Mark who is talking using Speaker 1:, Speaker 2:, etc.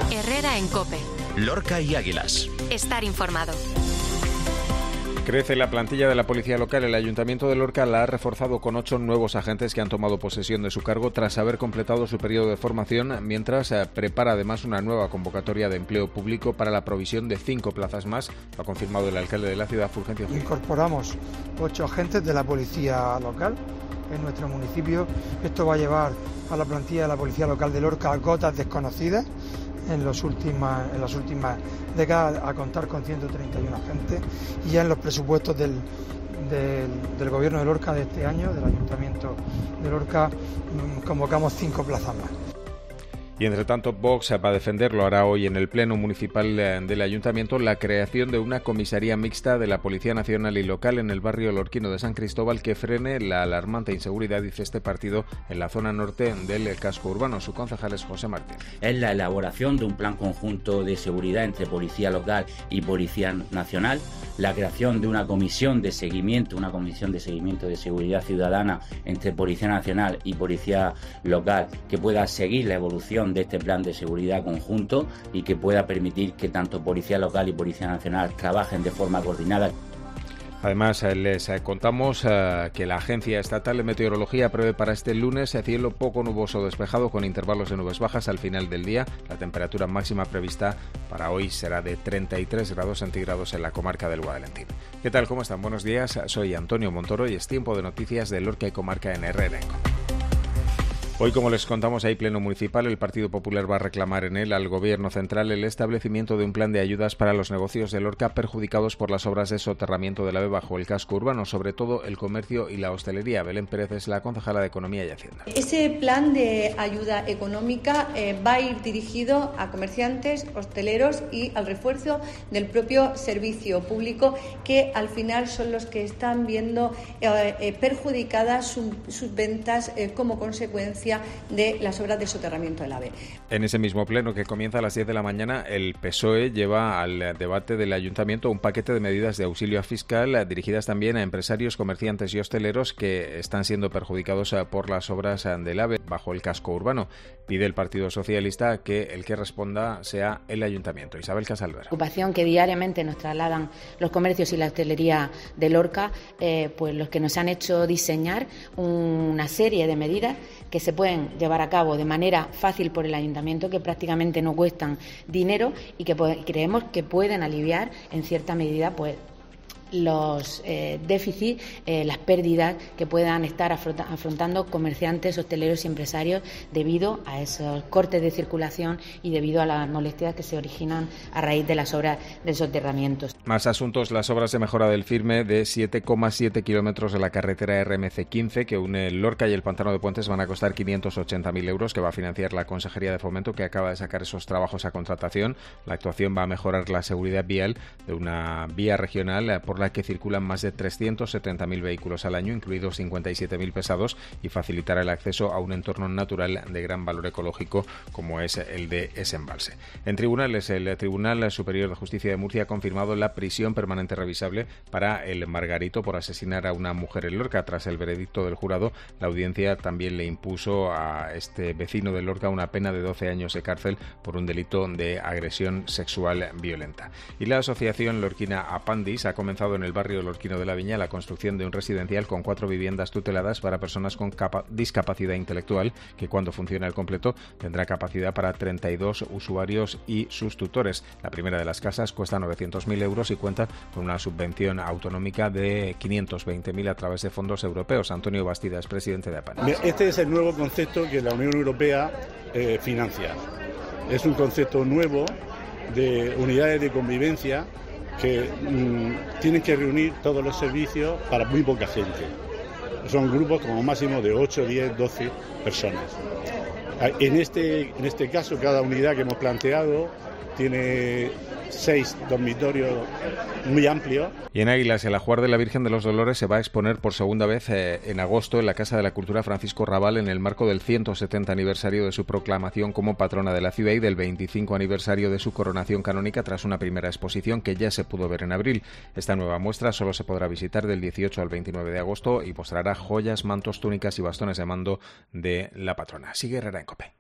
Speaker 1: Herrera en COPE.
Speaker 2: Lorca y Águilas.
Speaker 1: Estar informado.
Speaker 3: Crece la plantilla de la policía local. El Ayuntamiento de Lorca la ha reforzado con 8 nuevos agentes que han tomado posesión de su cargo tras haber completado su periodo de formación, mientras prepara además una nueva convocatoria de empleo público para la provisión de 5 plazas más. Lo ha confirmado el alcalde de la ciudad, Fulgencio Gil.
Speaker 4: Incorporamos 8 agentes de la policía local en nuestro municipio. Esto va a llevar a la plantilla de la policía local de Lorca a cotas desconocidas en las últimas décadas, a contar con 131 agentes, y ya en los presupuestos del Gobierno de Lorca de este año, del Ayuntamiento de Lorca, convocamos 5 plazas más.
Speaker 3: Y entre tanto, Vox va a defender, lo hará hoy en el Pleno Municipal del Ayuntamiento, la creación de una comisaría mixta de la Policía Nacional y Local en el barrio lorquino de San Cristóbal que frene la alarmante inseguridad, dice este partido, en la zona norte del casco urbano. Su concejal es José Martín.
Speaker 5: Es la elaboración de un plan conjunto de seguridad entre Policía Local y Policía Nacional, la creación de una comisión de seguimiento de seguridad ciudadana entre Policía Nacional y Policía Local que pueda seguir la evolución de este plan de seguridad conjunto y que pueda permitir que tanto Policía Local y Policía Nacional trabajen de forma coordinada.
Speaker 3: Además, les contamos que la Agencia Estatal de Meteorología prevé para este lunes cielo poco nuboso despejado con intervalos de nubes bajas al final del día. La temperatura máxima prevista para hoy será de 33 grados centígrados en la comarca del Guadalentín. ¿Qué tal? ¿Cómo están? Buenos días. Soy Antonio Montoro y es tiempo de noticias de Lorca y comarca en Herrera. Hoy, como les contamos, hay pleno municipal. El Partido Popular va a reclamar en él al Gobierno central el establecimiento de un plan de ayudas para los negocios de Lorca perjudicados por las obras de soterramiento del AVE bajo el casco urbano, sobre todo el comercio y la hostelería. Belén Pérez es la concejala de Economía y Hacienda.
Speaker 6: Ese plan de ayuda económica va a ir dirigido a comerciantes, hosteleros y al refuerzo del propio servicio público, que al final son los que están viendo perjudicadas sus ventas como consecuencia de las obras de soterramiento del AVE.
Speaker 3: En ese mismo pleno, que comienza a las 10 de la mañana, el PSOE lleva al debate del Ayuntamiento un paquete de medidas de auxilio fiscal dirigidas también a empresarios, comerciantes y hosteleros que están siendo perjudicados por las obras del AVE bajo el casco urbano. Pide el Partido Socialista que el que responda sea el Ayuntamiento. Isabel Casalver.
Speaker 7: La ocupación que diariamente nos trasladan los comercios y la hostelería de Lorca, pues los que nos han hecho diseñar una serie de medidas que se pueden llevar a cabo de manera fácil por el Ayuntamiento, que prácticamente no cuestan dinero y que creemos que pueden aliviar en cierta medida pues los déficits, las pérdidas que puedan estar afrontando comerciantes, hosteleros y empresarios debido a esos cortes de circulación y debido a las molestias que se originan a raíz de las obras del soterramiento.
Speaker 3: Más asuntos: las obras de mejora del firme de 7,7 kilómetros de la carretera RMC15 que une Lorca y el Pantano de Puentes van a costar 580.000 euros, que va a financiar la Consejería de Fomento, que acaba de sacar esos trabajos a contratación. La actuación va a mejorar la seguridad vial de una vía regional por la que circulan más de 370.000 vehículos al año, incluidos 57.000 pesados, y facilitará el acceso a un entorno natural de gran valor ecológico como es el de ese embalse. En tribunales, el Tribunal Superior de Justicia de Murcia ha confirmado la prisión permanente revisable para el Margarito por asesinar a una mujer en Lorca. Tras el veredicto del jurado, la audiencia también le impuso a este vecino de Lorca una pena de 12 años de cárcel por un delito de agresión sexual violenta. Y la asociación lorquina Apandis ha comenzado en el barrio lorquino de la Viña la construcción de un residencial con 4 viviendas tuteladas para personas con discapacidad intelectual, que cuando funcione al completo tendrá capacidad para 32 usuarios y sus tutores. La primera de las casas cuesta 900.000 euros y cuenta con una subvención autonómica de 520.000 a través de fondos europeos. Antonio Bastida es presidente de Apandis.
Speaker 8: Este es el nuevo concepto que la Unión Europea financia. Es un concepto nuevo de unidades de convivencia que tienen que reunir todos los servicios para muy poca gente. Son grupos como máximo de 8, 10, 12 personas. En este caso, cada unidad que hemos planteado tiene 6 dormitorios muy amplios.
Speaker 3: Y en Águilas, el ajuar de la Virgen de los Dolores se va a exponer por segunda vez en agosto en la Casa de la Cultura Francisco Rabal, en el marco del 170 aniversario de su proclamación como patrona de la ciudad y del 25 aniversario de su coronación canónica, tras una primera exposición que ya se pudo ver en abril. Esta nueva muestra solo se podrá visitar del 18 al 29 de agosto y mostrará joyas, mantos, túnicas y bastones de mando de la patrona. Sigue Herrera en COPE.